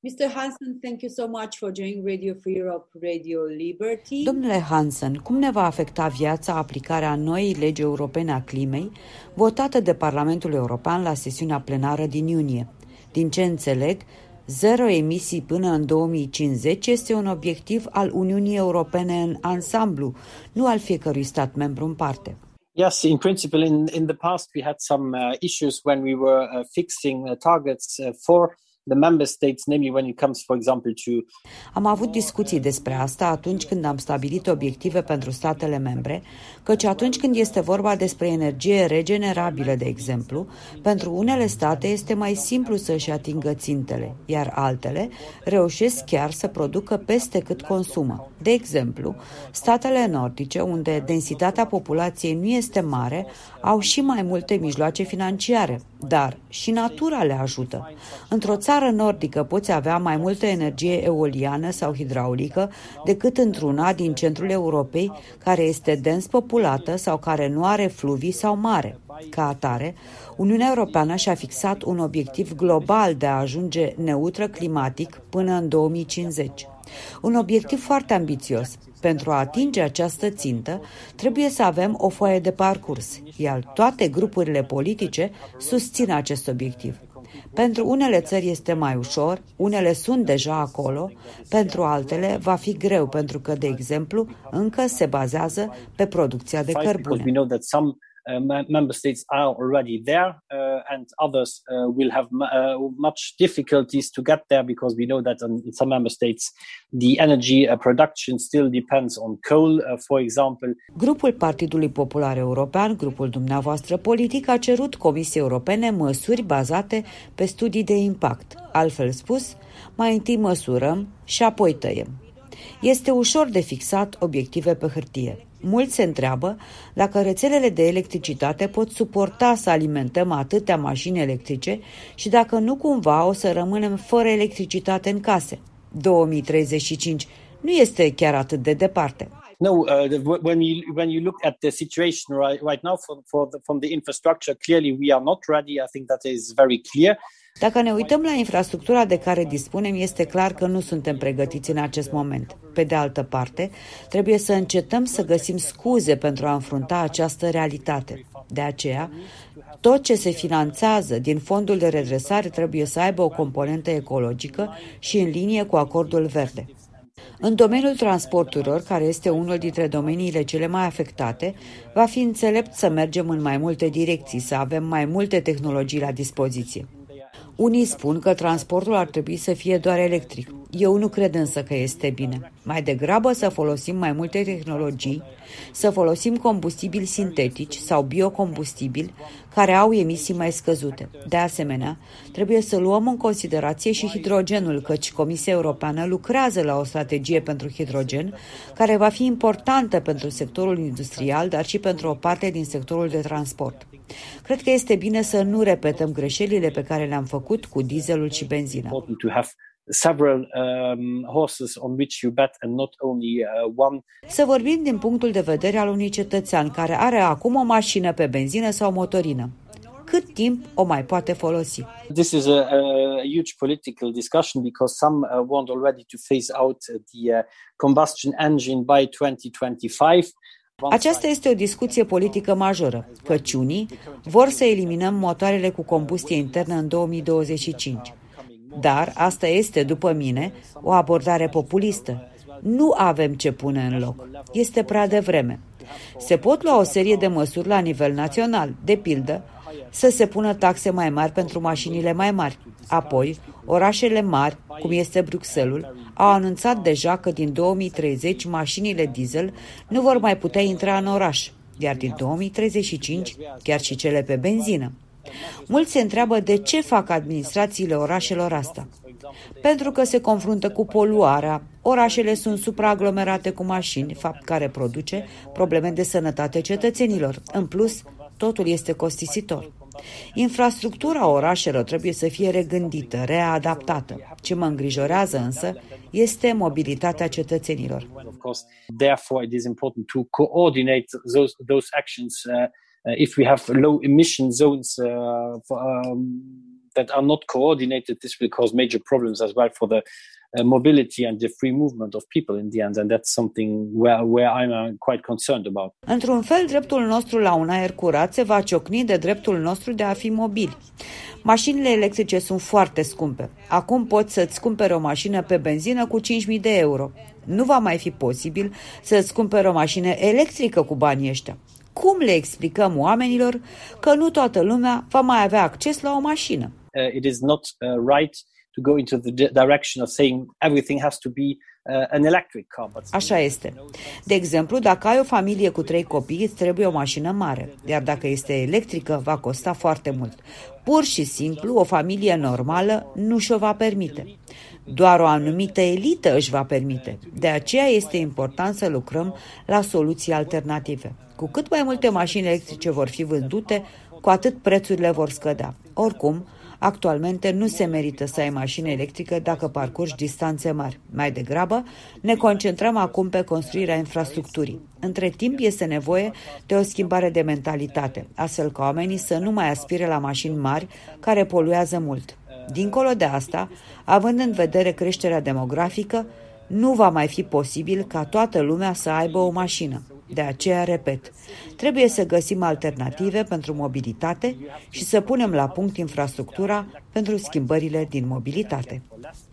Mr. Hansen, thank you so much for joining Radio Free Europe, Radio Liberty. Domnule Hansen, cum ne va afecta viața aplicarea noii legi europene a climei, votată de Parlamentul European la sesiunea plenară din iunie? Din ce înțeleg, zero emisii până în 2050 este un obiectiv al Uniunii Europene în ansamblu, nu al fiecărui stat membru în parte. Yes, in principle, in the past we had some issues when we were fixing targets for the member states, namely when it comes, for example, to... Am avut discuții despre asta atunci când am stabilit obiective pentru statele membre, căci atunci când este vorba despre energie regenerabilă, de exemplu, pentru unele state este mai simplu să-și atingă țintele, iar altele reușesc chiar să producă peste cât consumă. De exemplu, statele nordice, unde densitatea populației nu este mare, au și mai multe mijloace financiare, dar și natura le ajută. Într-o țară nordică poți avea mai multă energie eoliană sau hidraulică decât într-una din centrul Europei, care este dens populată sau care nu are fluvii sau mare. Ca atare, Uniunea Europeană și-a fixat un obiectiv global de a ajunge neutră climatic până în 2050. Un obiectiv foarte ambițios. Pentru a atinge această țintă, trebuie să avem o foaie de parcurs, iar toate grupurile politice susțin acest obiectiv. Pentru unele țări este mai ușor, unele sunt deja acolo, pentru altele va fi greu, pentru că, de exemplu, încă se bazează pe producția de cărbune. Member states are already there, and others will have much difficulties to get there because we know that in some member states the energy production still depends on coal, for example. Grupul Partidului Popular European, grupul dumneavoastră politic, a cerut Comisiei Europene măsuri bazate pe studii de impact. Altfel spus, mai întâi măsurăm și apoi tăiem. Este ușor de fixat obiective pe hârtie. Mulți se întreabă dacă rețelele de electricitate pot suporta să alimentăm atâtea mașini electrice și dacă nu cumva o să rămânem fără electricitate în case. 2035 nu este chiar atât de departe. No, when you look at the situation right now from the infrastructure, clearly we are not ready. I think that is very clear. Dacă ne uităm la infrastructura de care dispunem, este clar că nu suntem pregătiți în acest moment. Pe de altă parte, trebuie să încetăm să găsim scuze pentru a înfrunta această realitate. De aceea, tot ce se finanțează din fondul de redresare trebuie să aibă o componentă ecologică și în linie cu acordul verde. În domeniul transporturilor, care este unul dintre domeniile cele mai afectate, va fi înțelept să mergem în mai multe direcții, să avem mai multe tehnologii la dispoziție. Unii spun că transportul ar trebui să fie doar electric. Eu nu cred însă că este bine. Mai degrabă să folosim mai multe tehnologii, să folosim combustibili sintetici sau biocombustibili care au emisii mai scăzute. De asemenea, trebuie să luăm în considerație și hidrogenul, căci Comisia Europeană lucrează la o strategie pentru hidrogen, care va fi importantă pentru sectorul industrial, dar și pentru o parte din sectorul de transport. Cred că este bine să nu repetăm greșelile pe care le-am făcut cu dieselul și benzina. Several horses on which you bet and not only one. Să vorbim din punctul de vedere al unui cetățean care are acum o mașină pe benzină sau motorină. Cât timp o mai poate folosi? This is a huge political discussion because some want already to phase out the combustion engine by 2025. Aceasta este o discuție politică majoră, căci unii vor să eliminăm motoarele cu combustie internă în 2025. Dar asta este, după mine, o abordare populistă. Nu avem ce pune în loc. Este prea devreme. Se pot lua o serie de măsuri la nivel național, de pildă, să se pună taxe mai mari pentru mașinile mai mari. Apoi, orașele mari, cum este Bruxelles, au anunțat deja că din 2030 mașinile diesel nu vor mai putea intra în oraș, iar din 2035 chiar și cele pe benzină. Mulți se întreabă de ce fac administrațiile orașelor asta. Pentru că se confruntă cu poluarea, orașele sunt supraaglomerate cu mașini, fapt care produce probleme de sănătate cetățenilor. În plus, totul este costisitor. Infrastructura orașelor trebuie să fie regândită, readaptată. Ce mă îngrijorează însă este mobilitatea cetățenilor. Therefore, it is important to coordinate those actions. If we have low emission zones that are not coordinated, this will cause major problems as well for the mobility and the free movement of people in the end, and that's something where I'm quite concerned about. Într-un fel, dreptul nostru la un aer curat se va ciocni de dreptul nostru de a fi mobili. Mașinile electrice sunt foarte scumpe. Acum poți să-ți cumperi o mașină pe benzină cu 5.000 de euro. Nu va mai fi posibil să-ți cumperi o mașină electrică cu banii ăștia. Cum le explicăm oamenilor că nu toată lumea va mai avea acces la o mașină? It is not right to go into the direction of saying everything has to be an electric car. Așa este. De exemplu, dacă ai o familie cu 3 copii, îți trebuie o mașină mare, iar dacă este electrică, va costa foarte mult. Pur și simplu, o familie normală nu și-o va permite. Doar o anumită elită își va permite. De aceea este important să lucrăm la soluții alternative. Cu cât mai multe mașini electrice vor fi vândute, cu atât prețurile vor scădea. Oricum, actualmente nu se merită să ai mașină electrică dacă parcurgi distanțe mari. Mai degrabă, ne concentrăm acum pe construirea infrastructurii. Între timp, este nevoie de o schimbare de mentalitate, astfel ca oamenii să nu mai aspire la mașini mari care poluează mult. Dincolo de asta, având în vedere creșterea demografică, nu va mai fi posibil ca toată lumea să aibă o mașină. De aceea, repet, trebuie să găsim alternative pentru mobilitate și să punem la punct infrastructura pentru schimbările din mobilitate.